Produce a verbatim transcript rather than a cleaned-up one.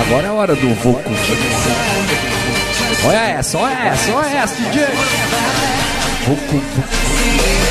Agora é a hora do Voco. Olha essa, olha essa, olha essa, D J. Voco.